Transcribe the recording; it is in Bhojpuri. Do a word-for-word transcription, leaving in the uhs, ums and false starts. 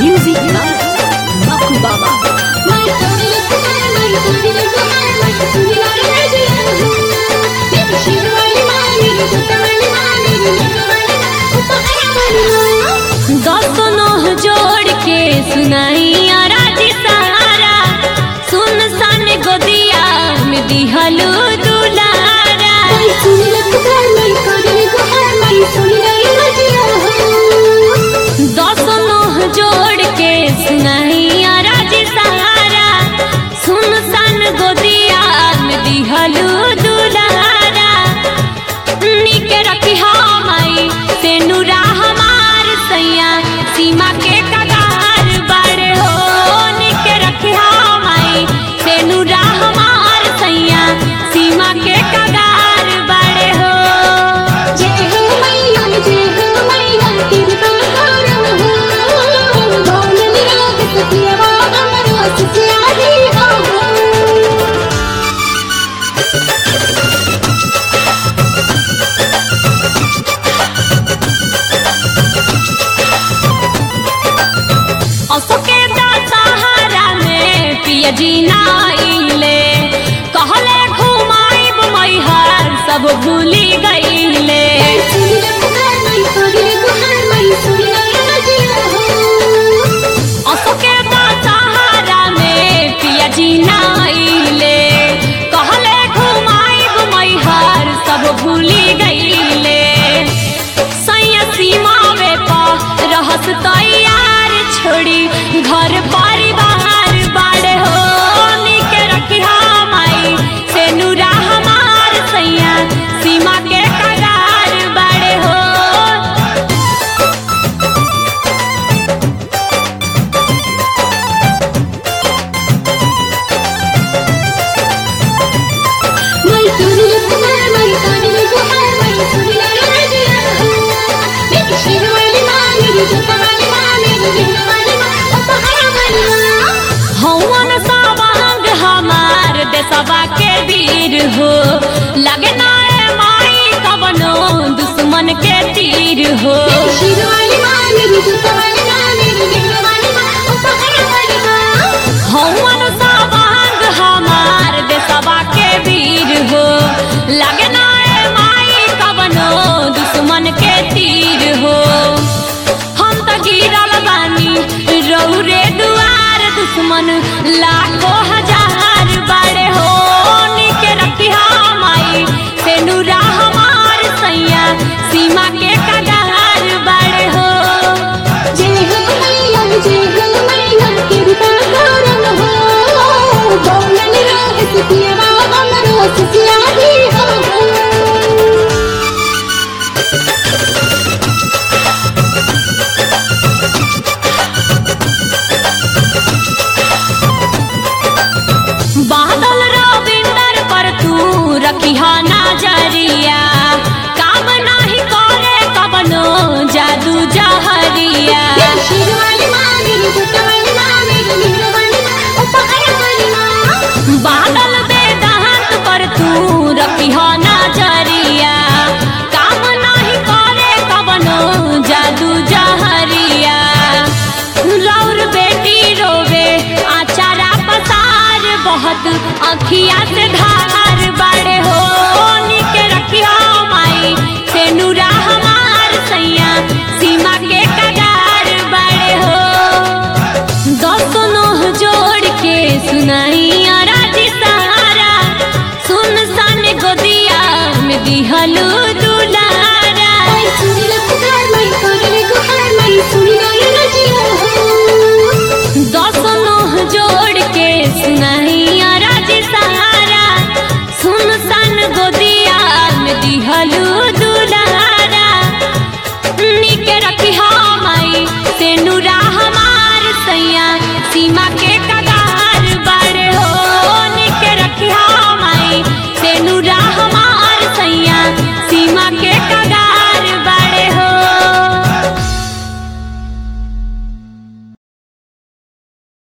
Music by Maku Baba. दोनों जोड़ के सुनाइया राजी सहारा सुन सन गोदिया में दिहलू दुलारा। दोनों जोड़ के सुनाइया राजी सहारा सुन सन गोदिया में दिहलू दुलारा। निके रखी माई से नूरा हमार सैया सीमा के कगार बड़े हो। निके रखी माई से नूरा हमार सैया सीमा के कगार बड़े हो। जय हो मैया जय हो मैया कृपा करो हो बोलन राग सखिया हमरो सखियारी हो। असोके दशहरा में पिया जी नाइले कहले घुमाइब मैहर सब भूली गईले। असोके दशहरा में पिया जी नाइले कहले घुमाइब मैहर सब भूली गईले। सैया सीमा वे पा रहस तैयार छोड़ी घर परिवार बाड़े हो। निके रखी माई से नूरा हमार सैया सीमा के कगार बाड़े हो। हवन सवांग हमार देशवा के वीर हो लगे ना माई कवनो दुश्मन के तीर हो। हवन सवांग हमार देशवा के वीर हो लगे ना माई कवनो दुश्मन के तीर हो। हम तो गिरल बानी रौरे दुआर दुश्मन लाखों हजार बड़े हो। निके रखी माई से नूरा हमार सैया सीमा के कगार बड़े हो। जय हो मैया जय हो मैया कृपा करो हो बोलन राग सखिया हमरो सखियारी हो। बादल रविंदर पर तू रखी नजरिया काम नाही करे कवनो जादू जहरिया। बादल वेदांत पर तू रखी नजरिया काम नाही करे कवनो जादू जहरिया। रौर बेटी रोवे आचारा पसार बहुत अखिया से धार बड़े हो। निके रखी माई से नूरा हमार सैया सीमा के कगार बड़े हो। दोनों जोड़ के सुनाइया राजी सहारा सुन सन गोदिया में दिहलू दुलारा। दोनों जोड़ के सुनाइया राजी सहारा सुन सन गोदिया में दिहलू दुलारा। निके रखी माई से नूरा हमार सैया सीमा के